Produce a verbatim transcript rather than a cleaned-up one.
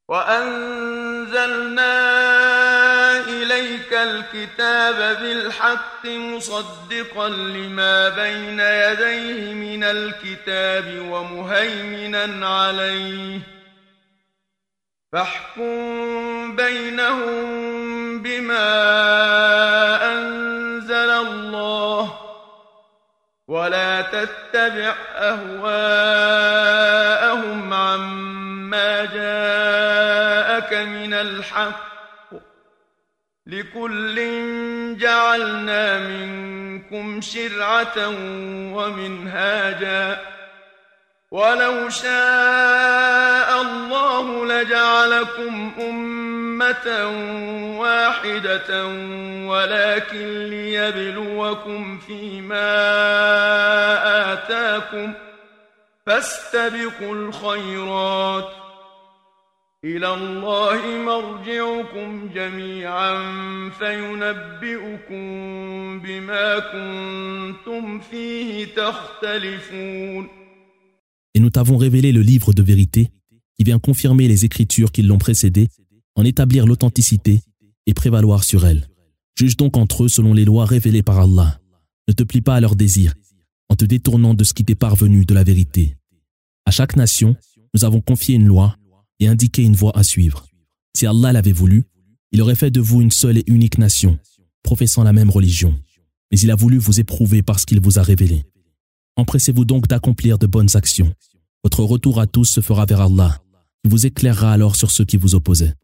وأنزلنا إليك الكتاب بالحق مصدقا لما بين يديه من الكتاب ومهيمنا عليه فاحكم بينهم بما أنزل الله ولا تتبع أهواءهم عما جاءك من الحق لكل جعلنا منكم شرعة ومنهاجا ولو شاء الله لجعلكم أمة واحدة ولكن ليبلوكم فيما آتاكم فاستبقوا الخيرات إلى الله مرجعكم جميعا فينبئكم بما كنتم فيه تختلفون. Et nous t'avons révélé le livre de vérité qui vient confirmer les écritures qui l'ont précédé, en établir l'authenticité et prévaloir sur elles. Juge donc entre eux selon les lois révélées par Allah. Ne te plie pas à leurs désirs, en te détournant de ce qui t'est parvenu de la vérité. À chaque nation, nous avons confié une loi et indiqué une voie à suivre. Si Allah l'avait voulu, il aurait fait de vous une seule et unique nation, professant la même religion. Mais il a voulu vous éprouver par ce qu'il vous a révélé. Empressez-vous donc d'accomplir de bonnes actions. Votre retour à tous se fera vers Allah, qui vous éclairera alors sur ceux qui vous opposaient.